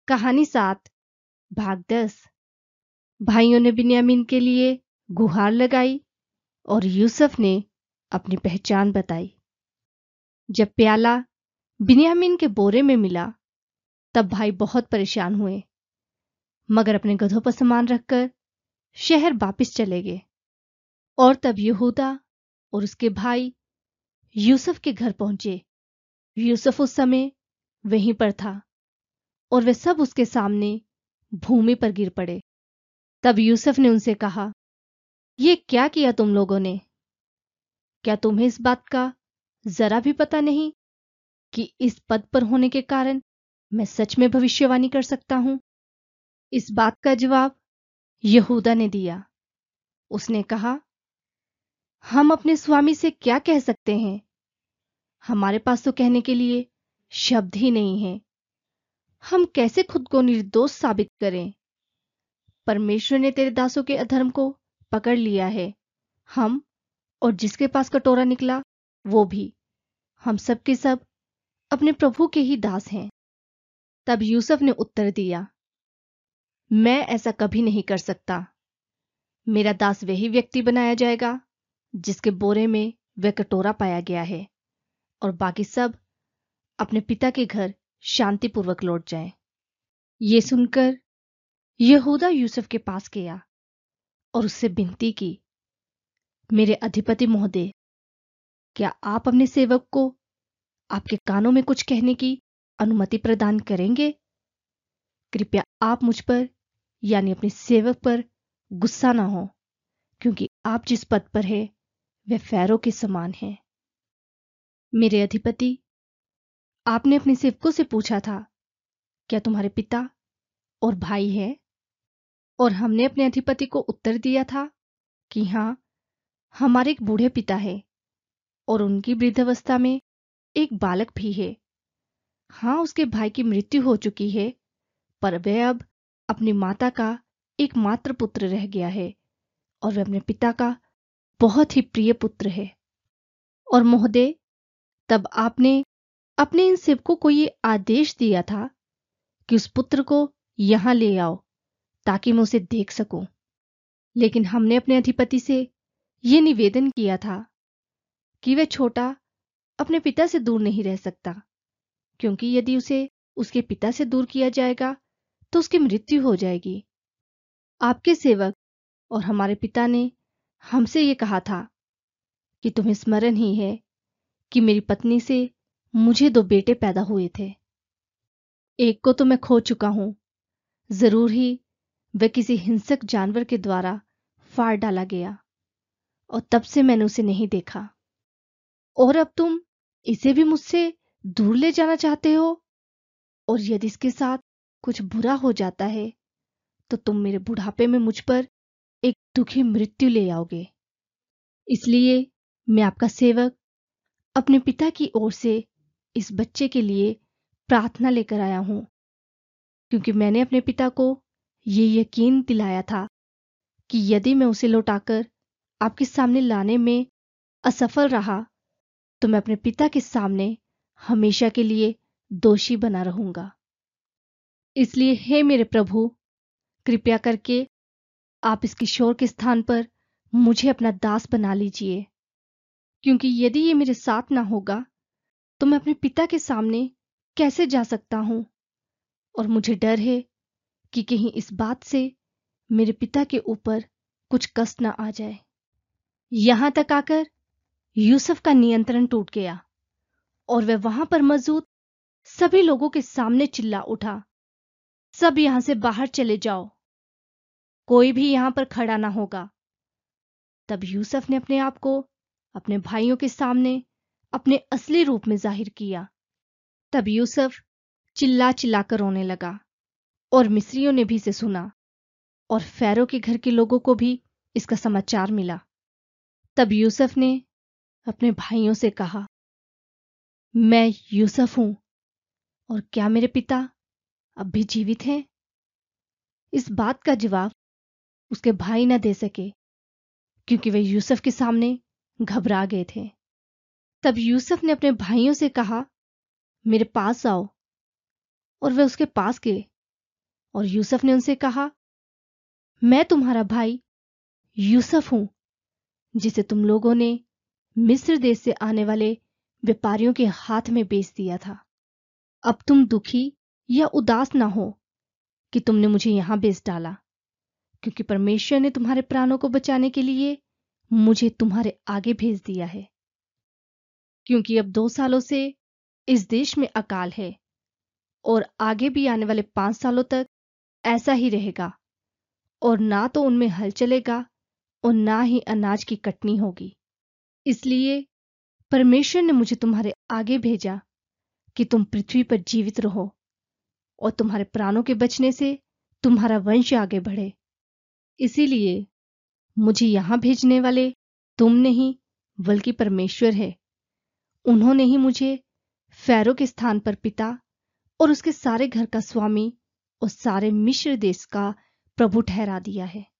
कहानी 7 भाग 10। भाइयों ने बिन्यामीन के लिए गुहार लगाई और यूसुफ ने अपनी पहचान बताई। जब प्याला बिन्यामीन के बोरे में मिला तब भाई बहुत परेशान हुए, मगर अपने गधों पर सामान रखकर शहर वापस चले गए। और तब यहूदा और उसके भाई यूसुफ के घर पहुंचे। यूसुफ उस समय वहीं पर था और वे सब उसके सामने भूमि पर गिर पड़े। तब यूसुफ ने उनसे कहा, ये क्या किया तुम लोगों ने? क्या तुम्हें इस बात का जरा भी पता नहीं कि इस पद पर होने के कारण मैं सच में भविष्यवाणी कर सकता हूं? इस बात का जवाब यहूदा ने दिया। उसने कहा, हम अपने स्वामी से क्या कह सकते हैं? हमारे पास तो कहने के लिए शब्द ही नहीं है। हम कैसे खुद को निर्दोष साबित करें? परमेश्वर ने तेरे दासों के अधर्म को पकड़ लिया है। हम और जिसके पास कटोरा निकला वो भी, हम सब के सब अपने प्रभु के ही दास हैं। तब यूसुफ ने उत्तर दिया, मैं ऐसा कभी नहीं कर सकता। मेरा दास वही व्यक्ति बनाया जाएगा जिसके बोरे में वह कटोरा पाया गया है, और बाकी सब अपने पिता के घर शांतिपूर्वक लौट जाएं। ये सुनकर यहूदा यूसुफ के पास गया और उससे विनती की, मेरे अधिपति महोदय, क्या आप अपने सेवक को आपके कानों में कुछ कहने की अनुमति प्रदान करेंगे? कृपया आप मुझ पर यानी अपने सेवक पर गुस्सा ना हो, क्योंकि आप जिस पद पर है वह फैरो के समान है। मेरे अधिपति, आपने अपने सेवकों से पूछा था, क्या तुम्हारे पिता और भाई है? और हमने अपने अधिपति को उत्तर दिया था कि हां, हमारे एक बूढ़े पिता है और उनकी वृद्धावस्था में एक बालक भी है। हां, उसके भाई की मृत्यु हो चुकी है, पर वह अब अपनी माता का एकमात्र पुत्र रह गया है और वह अपने पिता का बहुत ही प्रिय पुत्र है। और महोदय, तब आपने अपने इन सेवकों को ये आदेश दिया था कि उस पुत्र को यहां ले आओ ताकि मैं उसे देख सकूं। लेकिन हमने अपने अधिपति से यह निवेदन किया था कि वह छोटा अपने पिता से दूर नहीं रह सकता, क्योंकि यदि उसे उसके पिता से दूर किया जाएगा तो उसकी मृत्यु हो जाएगी। आपके सेवक और हमारे पिता ने हमसे ये कहा था कि तुम्हें स्मरण ही है कि मेरी पत्नी से मुझे 2 बेटे पैदा हुए थे। एक को तो मैं खो चुका हूं, जरूर ही वह किसी हिंसक जानवर के द्वारा फाड़ डाला गया, और तब से मैंने उसे नहीं देखा। और अब तुम इसे भी मुझसे दूर ले जाना चाहते हो, और यदि इसके साथ कुछ बुरा हो जाता है तो तुम मेरे बुढ़ापे में मुझ पर एक दुखी मृत्यु ले आओगे। इसलिए मैं आपका सेवक अपने पिता की ओर से इस बच्चे के लिए प्रार्थना लेकर आया हूं, क्योंकि मैंने अपने पिता को ये यकीन दिलाया था कि यदि मैं उसे लौटाकर आपके सामने लाने में असफल रहा तो मैं अपने पिता के सामने हमेशा के लिए दोषी बना रहूंगा। इसलिए हे मेरे प्रभु, कृपया करके आप इस किशोर के स्थान पर मुझे अपना दास बना लीजिए, क्योंकि यदि ये मेरे साथ ना होगा तो मैं अपने पिता के सामने कैसे जा सकता हूं, और मुझे डर है कि कहीं इस बात से मेरे पिता के ऊपर कुछ कष्ट ना आ जाए। यहां तक आकर यूसुफ का नियंत्रण टूट गया और वह वहां पर मौजूद सभी लोगों के सामने चिल्ला उठा, सब यहां से बाहर चले जाओ, कोई भी यहां पर खड़ा ना होगा। तब यूसुफ ने अपने आप को अपने भाइयों के सामने अपने असली रूप में जाहिर किया। तब यूसुफ चिल्ला चिल्लाकर रोने लगा, और मिस्रियों ने भी इसे सुना, और फैरो के घर के लोगों को भी इसका समाचार मिला। तब यूसुफ ने अपने भाइयों से कहा, मैं यूसुफ हूं, और क्या मेरे पिता अब भी जीवित हैं? इस बात का जवाब उसके भाई न दे सके, क्योंकि वे यूसुफ के सामने घबरा गए थे। तब यूसुफ ने अपने भाइयों से कहा, मेरे पास आओ, और वे उसके पास गए और यूसुफ ने उनसे कहा, मैं तुम्हारा भाई यूसुफ हूं, जिसे तुम लोगों ने मिस्र देश से आने वाले व्यापारियों के हाथ में बेच दिया था। अब तुम दुखी या उदास ना हो कि तुमने मुझे यहां बेच डाला, क्योंकि परमेश्वर ने तुम्हारे प्राणों को बचाने के लिए मुझे तुम्हारे आगे भेज दिया है। क्योंकि अब 2 सालों से इस देश में अकाल है, और आगे भी आने वाले 5 सालों तक ऐसा ही रहेगा, और ना तो उनमें हल चलेगा और ना ही अनाज की कटनी होगी। इसलिए परमेश्वर ने मुझे तुम्हारे आगे भेजा कि तुम पृथ्वी पर जीवित रहो और तुम्हारे प्राणों के बचने से तुम्हारा वंश आगे बढ़े। इसीलिए मुझे यहां भेजने वाले तुम नहीं, बल्कि परमेश्वर है। उन्होंने ही मुझे फैरो के स्थान पर पिता और उसके सारे घर का स्वामी और सारे मिस्र देश का प्रभु ठहरा दिया है।